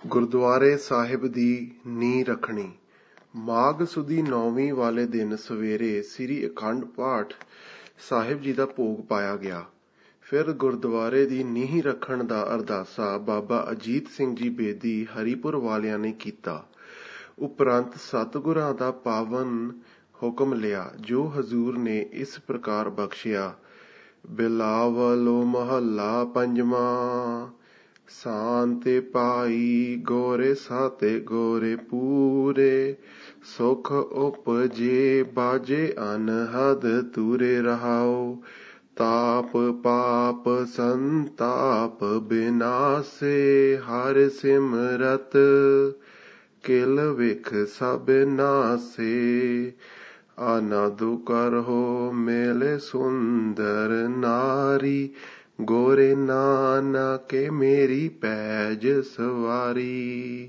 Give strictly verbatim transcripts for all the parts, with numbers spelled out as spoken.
ਗੁਰਦੁਆਰੇ ਸਾਹਿਬ ਦੀ ਨੀਂਹ ਰੱਖਣੀ। ਮਾਘ ਸੁਦੀ ਨੌਵੀਂ ਵਾਲੇ ਦਿਨ ਸਵੇਰੇ ਸ੍ਰੀ ਅਖੰਡ ਪਾਠ ਸਾਹਿਬ ਜੀ ਦਾ ਭੋਗ ਪਾਇਆ ਗਿਆ। ਫਿਰ ਗੁਰਦੁਆਰੇ ਦੀ ਨੀਂਹ ਰੱਖਣ ਦਾ ਅਰਦਾਸਾ ਬਾਬਾ ਅਜੀਤ ਸਿੰਘ ਜੀ ਬੇਦੀ ਹਰੀਪੁਰ ਵਾਲਿਆਂ ਨੇ ਕੀਤਾ। ਉਪਰੰਤ ਸਤਿਗੁਰਾਂ ਦਾ ਪਾਵਨ ਹੁਕਮ ਲਿਆ, ਜੋ ਹਜ਼ੂਰ ਨੇ ਇਸ ਪ੍ਰਕਾਰ ਬਖਸ਼ਿਆ। ਬਿਲਾਵਲੋ ਮਹੱਲਾ ਪੰਜਵਾਂ। ਸਾਂਤੇ ਪਾਈ ਗੋਰੇ ਸਾਤੇ ਗੋਰੇ ਪੂਰੇ, ਸੁਖ ਉਪਜੇ ਬਾਜੇ ਅਨਹਦ ਤੂਰੇ ਰਹਾਓ। ਤਾਪ ਪਾਪ ਸੰਤਾਪ ਬਿਨਾਸੇ, ਹਰਿ ਸਿਮਰਤ ਕਿਲ ਵਿਖ ਸਭ ਨਾਸੇ। ਆਨੰਦੁ ਕਰਹੁ ਮੇਲੇ ਸੁੰਦਰ ਨਾਰੀ, ਗੋਰੇ ਨਾਨਕੇ ਮੇਰੀ ਪੈਜ ਸਵਾਰੀ।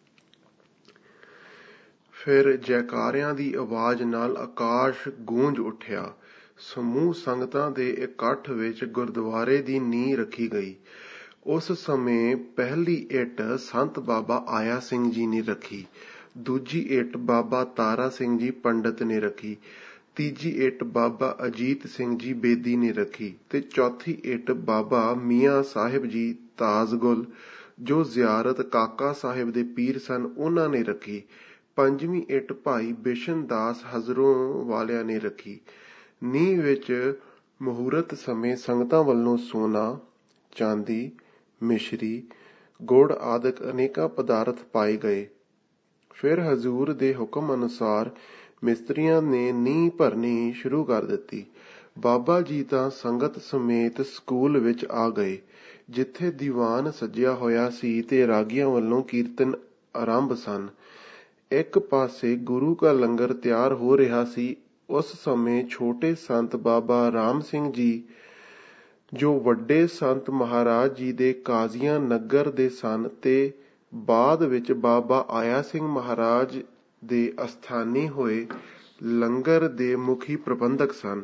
ਫਿਰ ਜੈਕਾਰਿਆਂ ਦੀ ਆਵਾਜ਼ ਨਾਲ ਆਕਾਸ਼ ਗੂੰਜ ਉੱਠਿਆ। ਸਮੂਹ ਸੰਗਤਾਂ ਦੇ ਇਕੱਠ ਵਿੱਚ ਗੁਰਦੁਆਰੇ ਦੀ ਨੀਂਹ ਰੱਖੀ ਗਈ। ਉਸ ਸਮੇਂ ਪਹਿਲੀ ਇੱਟ ਸੰਤ ਬਾਬਾ ਆਇਆ ਸਿੰਘ ਜੀ ਨੇ ਰੱਖੀ, ਦੂਜੀ ਇੱਟ ਬਾਬਾ ਤਾਰਾ ਸਿੰਘ ਜੀ ਪੰਡਤ ਨੇ ਰੱਖੀ, ਤੀਜੀ ਇੱਟ ਬਾਬਾ ਅਜੀਤ ਸਿੰਘ ਜੀ ਬੇਦੀ ਨੇ ਰੱਖੀ ਤੇ ਚੌਥੀ ਇੱਟ ਬਾਬਾ ਮੀਆਂ ਸਾਹਿਬ ਜੀ ਤਾਜਗੁਲ, ਜੋ ਜ਼ਿਆਰਤ ਕਾਕਾ ਸਾਹਿਬ ਦੇ ਪੀਰ ਸਨ, ਉਹਨਾਂ ਨੇ ਰੱਖੀ। ਪੰਜਵੀਂ ਇੱਟ ਭਾਈ ਬਿਸ਼ਨ ਦਾਸ ਹਜ਼ਰੋਂ ਵਾਲਿਆਂ ਨੇ ਰੱਖੀ। ਨੀਂਹ ਵਿੱਚ ਮਹੂਰਤ ਸਮੇਂ ਸੰਗਤਾਂ ਵੱਲੋਂ ਸੋਨਾ, ਚਾਂਦੀ, ਮਿਸ਼ਰੀ, ਗੁੜ ਆਦਿਕ ਅਨੇਕਾਂ ਪਦਾਰਥ ਪਾਏ ਗਏ। ਫਿਰ ਹਜ਼ੂਰ ਦੇ ਹੁਕਮ ਅਨੁਸਾਰ ਮਿਸਤਰੀਆਂ ਨੇ ਨੀਂਹ ਭਰਨੀ ਸ਼ੁਰੂ ਕਰ ਦਿੱਤੀ। ਬਾਬਾ ਜੀ ਤਾਂ ਸੰਗਤ ਸਮੇਤ ਸਕੂਲ ਵਿੱਚ ਆ ਗਏ, ਜਿੱਥੇ ਦੀਵਾਨ ਸਜਿਆ ਹੋਇਆ ਸੀ ਤੇ ਰਾਗੀਆਂ ਵੱਲੋਂ ਕੀਰਤਨ ਆਰੰਭ ਸਨ। ਇੱਕ ਪਾਸੇ ਗੁਰੂ ਕਾ ਲੰਗਰ ਤਿਆਰ ਹੋ ਰਿਹਾ ਸੀ। ਉਸ ਸਮੇਂ ਛੋਟੇ ਸੰਤ ਬਾਬਾ ਰਾਮ ਸਿੰਘ ਜੀ, ਜੋ ਵੱਡੇ ਸੰਤ ਮਹਾਰਾਜ ਜੀ ਦੇ ਕਾਜ਼ੀਆਂ ਨਗਰ ਦੇ ਸਨ ਤੇ ਬਾਅਦ ਵਿੱਚ ਬਾਬਾ ਆਇਆ ਸਿੰਘ ਮਹਾਰਾਜ ਦੇ ਅਸਥਾਨੀ ਹੋਏ, ਲੰਗਰ ਦੇ ਮੁਖੀ ਪ੍ਰਬੰਧਕ ਸਨ।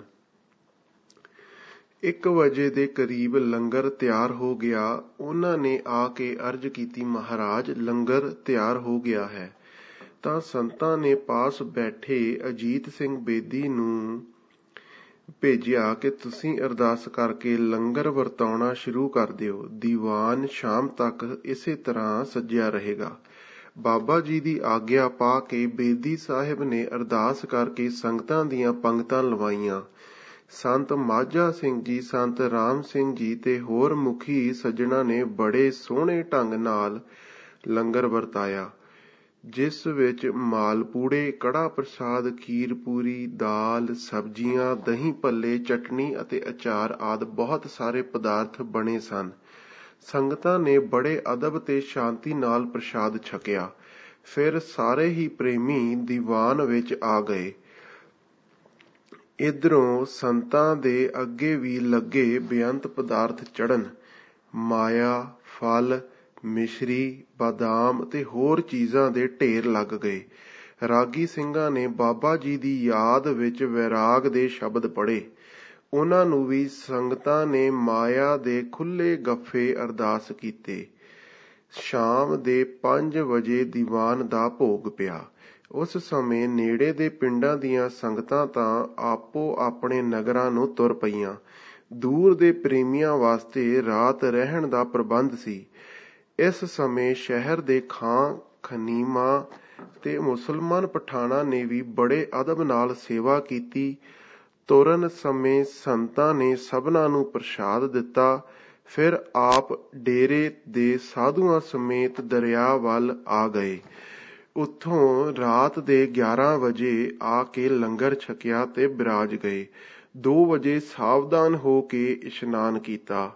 ਇੱਕ ਵਜੇ ਦੇ ਕਰੀਬ ਲੰਗਰ ਤਿਆਰ ਹੋ ਗਿਆ। ਉਹਨਾਂ ਨੇ ਆ ਕੇ ਅਰਜ਼ ਕੀਤੀ, ਮਹਾਰਾਜ, ਲੰਗਰ ਤਿਆਰ ਹੋ ਗਿਆ ਹੈ। ਤਾਂ ਸੰਤਾਂ ਨੇ ਪਾਸ ਬੈਠੇ ਅਜੀਤ ਸਿੰਘ ਬੇਦੀ ਨੂੰ ਭੇਜਿਆ ਕਿ ਤੁਸੀਂ ਅਰਦਾਸ ਕਰਕੇ ਲੰਗਰ ਵਰਤਾਉਣਾ ਸ਼ੁਰੂ ਕਰ ਦਿਓ। ਦੀਵਾਨ ਸ਼ਾਮ ਤੱਕ ਇਸੇ ਤਰ੍ਹਾਂ ਸਜਿਆ ਰਹੇਗਾ। ਬਾਬਾ ਜੀ ਦੀ ਆਗਿਆ ਪਾ ਕੇ ਬੇਦੀ ਸਾਹਿਬ ਨੇ ਅਰਦਾਸ ਕਰਕੇ ਸੰਗਤਾਂ ਦੀਆਂ ਪੰਗਤਾਂ ਲਵਾਈਆਂ। ਸੰਤ ਮਾਝਾ ਸਿੰਘ ਜੀ, ਸੰਤ ਰਾਮ ਸਿੰਘ ਜੀ ਤੇ ਹੋਰ ਮੁਖੀ ਸੱਜਣਾ ਨੇ ਬੜੇ ਸੋਹਣੇ ਢੰਗ ਨਾਲ ਲੰਗਰ ਵਰਤਾਇਆ, ਜਿਸ ਵਿੱਚ ਮਾਲਪੂੜੇ, ਕੜਾ ਪ੍ਰਸਾਦ, ਖੀਰ ਪੂਰੀ, ਦਾਲ, ਸਬਜ਼ੀਆਂ, ਦਹੀਂ ਭੱਲੇ, ਚਟਣੀ ਅਤੇ ਅਚਾਰ ਆਦਿ ਬਹੁਤ ਸਾਰੇ ਪਦਾਰਥ ਬਣੇ ਸਨ। ਸੰਗਤਾਂ ਨੇ ਬੜੇ ਅਦਬ ਤੇ ਸ਼ਾਂਤੀ ਨਾਲ ਪ੍ਰਸ਼ਾਦ ਛਕਿਆ। ਫਿਰ ਸਾਰੇ ਹੀ ਪ੍ਰੇਮੀ ਦੀਵਾਨ ਵਿੱਚ ਆ ਗਏ। ਇੱਧਰੋਂ ਸੰਤਾਂ ਦੇ ਅੱਗੇ ਵੀ ਲੱਗੇ ਬੇਅੰਤ ਪਦਾਰਥ ਚੜ੍ਹਨ। ਮਾਇਆ, ਫਲ, ਮਿਸ਼ਰੀ, ਬਾਦਾਮ ਤੇ ਹੋਰ ਚੀਜ਼ਾਂ ਦੇ ਢੇਰ ਲੱਗ ਗਏ। ਰਾਗੀ ਸਿੰਘਾਂ ਨੇ ਬਾਬਾ ਜੀ ਦੀ ਯਾਦ ਵਿੱਚ ਵੈਰਾਗ ਦੇ ਸ਼ਬਦ ਪੜ੍ਹੇ। ਉਹਨਾਂ ਨੂੰ ਵੀ ਸੰਗਤਾਂ ਨੇ ਮਾਇਆ ਦੇ ਖੁੱਲ੍ਹੇ ਗੱਫੇ ਅਰਦਾਸ ਕੀਤੇ। ਸ਼ਾਮ ਦੇ ਪੰਜ ਵਜੇ ਦੀਵਾਨ ਦਾ ਭੋਗ ਪਿਆ। ਉਸ ਸਮੇਂ ਨੇੜੇ ਦੇ ਪਿੰਡਾਂ ਦੀਆਂ ਸੰਗਤਾਂ ਤਾਂ ਆਪੋ ਆਪਣੇ ਨਗਰਾਂ ਨੂੰ ਤੁਰ ਪਈਆਂ। ਦੂਰ ਦੇ ਪ੍ਰੇਮੀਆਂ ਵਾਸਤੇ ਰਾਤ ਰਹਿਣ ਦਾ ਪ੍ਰਬੰਧ ਸੀ। ਇਸ ਸਮੇਂ ਸ਼ਹਿਰ ਦੇ ਖਾਂ ਖਨੀਮਾਂ ਤੇ ਮੁਸਲਮਾਨ ਪਠਾਨਾਂ ਨੇ ਵੀ ਬੜੇ ਅਦਬ ਨਾਲ ਸੇਵਾ ਕੀਤੀ। ਤੁਰਨ ਸਮੇਂ ਸੰਤਾਂ ਨੇ ਸਭਨਾਂ ਨੂੰ ਪ੍ਰਸ਼ਾਦ ਦਿੱਤਾ। ਫਿਰ ਆਪ ਡੇਰੇ ਦੇ ਸਾਧੂਆਂ ਸਮੇਤ ਦਰਿਆ ਵੱਲ ਆ ਗਏ। ਉੱਥੋਂ ਰਾਤ ਦੇ ਗਿਆਰਾਂ ਵਜੇ ਆ ਕੇ ਲੰਗਰ ਛਕਿਆ ਤੇ ਬਿਰਾਜ ਗਏ। ਦੋ ਵਜੇ ਸਾਵਧਾਨ ਹੋ ਕੇ ਇਸ਼ਨਾਨ ਕੀਤਾ।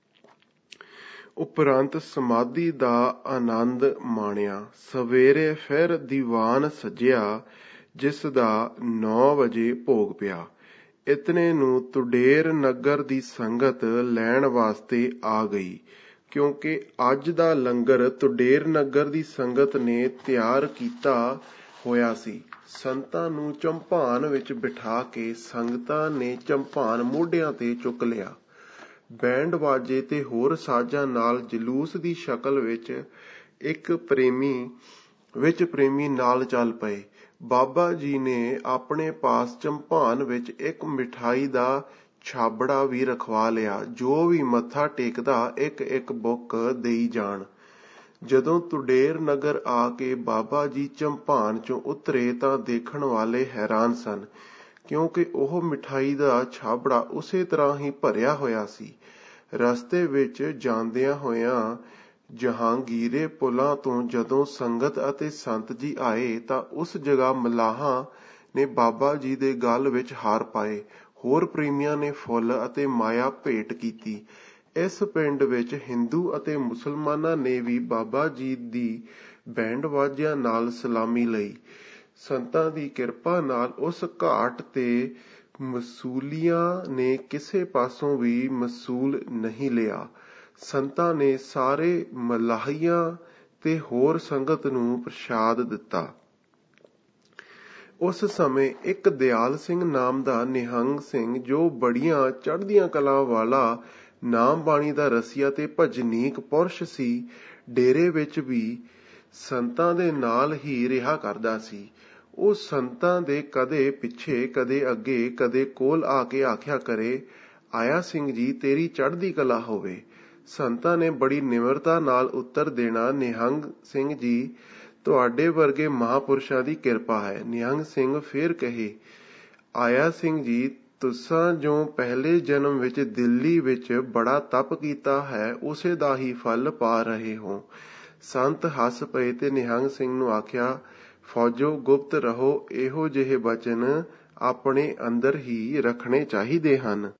ਉਪਰੰਤ ਸਮਾਧੀ ਦਾ ਆਨੰਦ ਮਾਣਿਆ। ਸਵੇਰੇ ਫਿਰ ਦੀਵਾਨ ਸਜਿਆ, ਜਿਸ ਦਾ ਨੌ ਵਜੇ ਭੋਗ ਪਿਆ। ਇਤਨੇ ਨੂੰ ਤੁਡੇਰ ਨਗਰ ਦੀ ਸੰਗਤ ਲੈਣ ਵਾਸਤੇ ਆ ਗਈ, ਕਿਉਂਕਿ ਅੱਜ ਦਾ ਲੰਗਰ ਤੁਡੇਰ ਨਗਰ ਦੀ ਸੰਗਤ ਨੇ ਤਿਆਰ ਕੀਤਾ ਹੋਇਆ ਸੀ। ਸੰਤਾਂ ਨੂੰ ਚੰਪਾਨ ਵਿੱਚ ਬਿਠਾ ਕੇ ਸੰਗਤਾਂ ਨੇ ਚੰਪਾਨ ਮੋਢਿਆਂ ਤੇ ਚੁੱਕ ਲਿਆ। ਬੈਂਡ ਬਾਜੇ ਤੇ ਹੋਰ ਸਾਜ਼ਾਂ ਨਾਲ ਜਲੂਸ ਦੀ ਸ਼ਕਲ ਵਿੱਚ ਇੱਕ ਪ੍ਰੇਮੀ ਵਿੱਚ ਪ੍ਰੇਮੀ ਨਾਲ ਚੱਲ ਪਏ। ਬਾਬਾ ਜੀ ਨੇ ਆਪਣੇ ਪਾਸ ਚੰਪਾਨ ਵਿੱਚ ਇੱਕ ਮਿਠਾਈ ਦਾ ਛਾਬੜਾ ਵੀ ਰਖਵਾ ਲਿਆ। ਜੋ ਵੀ ਮੱਥਾ ਟੇਕਦਾ ਇੱਕ ਇੱਕ ਬੁੱਕ ਦੇਈ ਜਾਣ। ਜਦੋਂ ਤੁਡੇਰ ਨਗਰ ਆ ਕੇ ਬਾਬਾ ਜੀ ਚੰਪਾਨ ਚੋਂ ਉਤਰੇ ਤਾਂ ਦੇਖਣ ਵਾਲੇ ਹੈਰਾਨ ਸਨ, ਕਿਉਂਕਿ ਉਹ ਮਿਠਾਈ ਦਾ ਛਾਬੜਾ ਉਸੇ ਤਰ੍ਹਾਂ ਹੀ ਭਰਿਆ ਹੋਇਆ ਸੀ। ਰਸਤੇ ਵਿੱਚ ਜਾਂਦਿਆਂ ਹੋਇਆਂ ਜਹਾਂਗੀਰੇ ਪੁਲਾਂ ਤੋਂ ਜਦੋਂ ਸੰਗਤ ਅਤੇ ਸੰਤ ਜੀ ਆਏ ਤਾਂ ਉਸ ਜਗ੍ਹਾ ਮਲਾਹਾਂ ਨੇ ਬਾਬਾ ਜੀ ਦੇ ਗਲ ਵਿੱਚ ਹਾਰ ਪਾਏ। ਹੋਰ ਪ੍ਰੇਮੀਆਂ ਨੇ ਫੁੱਲ ਅਤੇ ਮਾਇਆ ਭੇਟ ਕੀਤੀ। ਇਸ ਪਿੰਡ ਵਿੱਚ ਹਿੰਦੂ ਅਤੇ ਮੁਸਲਮਾਨਾਂ ਨੇ ਵੀ ਬਾਬਾ ਜੀ ਦੀ ਬੈਂਡ ਵਾਜਿਆਂ ਨਾਲ ਸਲਾਮੀ ਲਈ। ਸੰਤਾਂ ਦੀ ਕਿਰਪਾ ਨਾਲ ਉਸ ਘਾਟ ਤੇ ਮਸੂਲੀਆਂ ਨੇ ਕਿਸੇ ਪਾਸੋਂ ਵੀ ਮਸੂਲ ਨਹੀਂ ਲਿਆ। ਸੰਤਾਂ ਨੇ ਸਾਰੇ ਮਲਾਹੀਆਂ ਤੇ ਹੋਰ ਸੰਗਤ ਨੂੰ ਪ੍ਰਸ਼ਾਦ ਦਿੱਤਾ। ਉਸ ਸਮੇਂ ਇੱਕ ਦਿਆਲ ਸਿੰਘ ਨਾਮ ਦਾ ਨਿਹੰਗ ਸਿੰਘ, ਜੋ ਬੜੀਆਂ ਚੜ੍ਹਦੀਆਂ ਕਲਾ ਵਾਲਾ ਨਾਮ ਬਾਣੀ ਦਾ ਰਸੀਆ ਤੇ ਭਜਨੀਕ ਪੁਰਸ਼ ਸੀ, ਡੇਰੇ ਵਿੱਚ ਵੀ ਸੰਤਾਂ ਦੇ ਨਾਲ ਹੀ ਰਿਹਾ ਕਰਦਾ ਸੀ। ਉਹ ਸੰਤਾਂ ਦੇ ਕਦੇ ਪਿੱਛੇ, ਕਦੇ ਅੱਗੇ, ਕਦੇ ਕੋਲ ਆ ਕੇ ਆਖਿਆ ਕਰੇ, ਆਇਆ ਸਿੰਘ ਜੀ, ਤੇਰੀ ਚੜ੍ਹਦੀ ਕਲਾ ਹੋਵੇ। ਸੰਤਾਂ ਨੇ ਬੜੀ ਨਿਮਰਤਾ ਨਾਲ ਉੱਤਰ ਦੇਣਾ, ਨਿਹੰਗ ਸਿੰਘ ਜੀ, ਤੁਹਾਡੇ ਵਰਗੇ ਮਹਾਂਪੁਰਸ਼ਾਂ ਦੀ ਕਿਰਪਾ ਹੈ। ਨਿਹੰਗ ਸਿੰਘ ਫਿਰ ਕਹੇ, ਆਇਆ ਸਿੰਘ ਜੀ, ਤੁਸਾਂ ਜੋ ਪਹਿਲੇ ਜਨਮ ਵਿੱਚ ਦਿੱਲੀ ਵਿੱਚ ਬੜਾ ਤਪ ਕੀਤਾ ਹੈ, ਉਸੇ ਦਾ ਹੀ ਫਲ ਪਾ ਰਹੇ ਹੋ। ਸੰਤ ਹੱਸ ਪਏ ਤੇ ਨਿਹੰਗ ਸਿੰਘ ਨੂੰ ਆਖਿਆ, ਫੌਜੋ ਗੁਪਤ ਰਹੋ, ਇਹੋ ਜਿਹੇ ਬਚਨ ਆਪਣੇ ਅੰਦਰ ਹੀ ਰੱਖਣੇ ਚਾਹੀਦੇ ਹਨ।